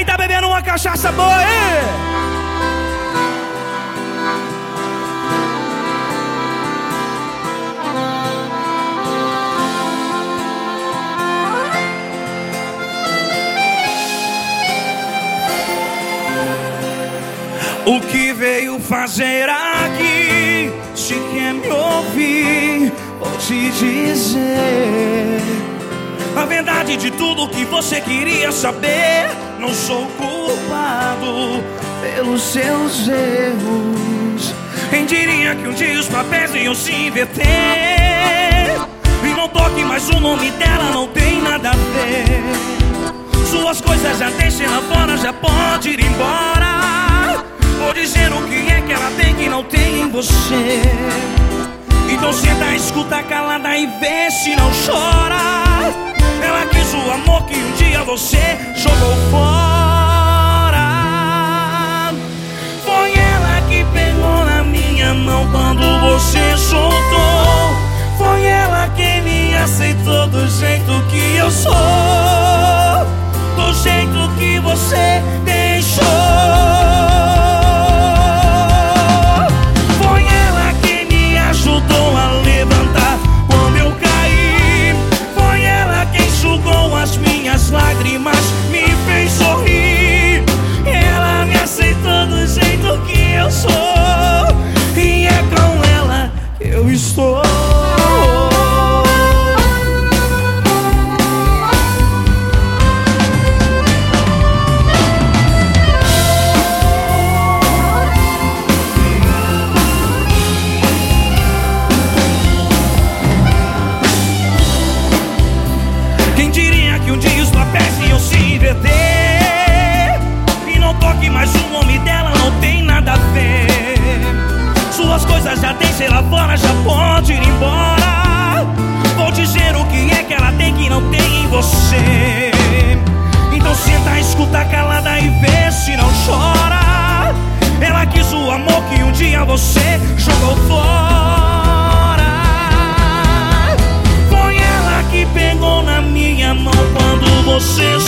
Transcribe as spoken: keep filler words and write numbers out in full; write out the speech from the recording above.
tá bebendo uma cachaça boa, hein? O que veio fazer aqui? Se quer me ouvir, vou te dizer a verdade de tudo que você queria saber. Não sou culpado pelos seus erros. Quem diria que um dia os papéis iam se inverter? E não toque mais, o nome dela não tem nada a ver. Suas coisas já deixem lá fora, já pode ir embora. Vou dizer o que é que ela tem que não tem em você. Então senta, escuta calada e vê se não chora. Ela quis o amor que um dia você jogou fora. Foi ela que pegou na minha mão quando você soltou. Foi ela que me aceitou do jeito que eu sou, do jeito que você deixou. Ajudou a levantar quando eu caí. Foi ela quem enxugou as minhas lágrimas, me fez sorrir. Ela me aceitou do jeito que eu sou, e é com ela que eu estou. Quem diria que um dia os papéis iam se inverter? E não toque mais, o nome dela não tem nada a ver. Suas coisas já deixem lá fora, já pode ir embora. Vou dizer o que é que ela tem que não tem em você. Então senta, escuta calada e vê se não chora. Ela quis o amor que um dia você jogou fora. Foi ela que pegou na minha mão quando você